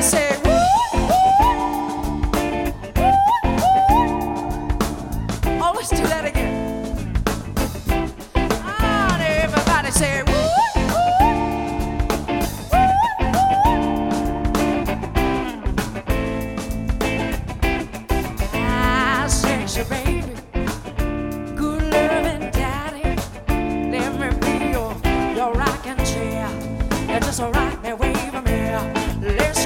say, woo, oh, let's do that again. Ah, everybody say, woo. Ah, sexy baby, good loving daddy, let me be your rocking chair. You just rock me, wave me, let's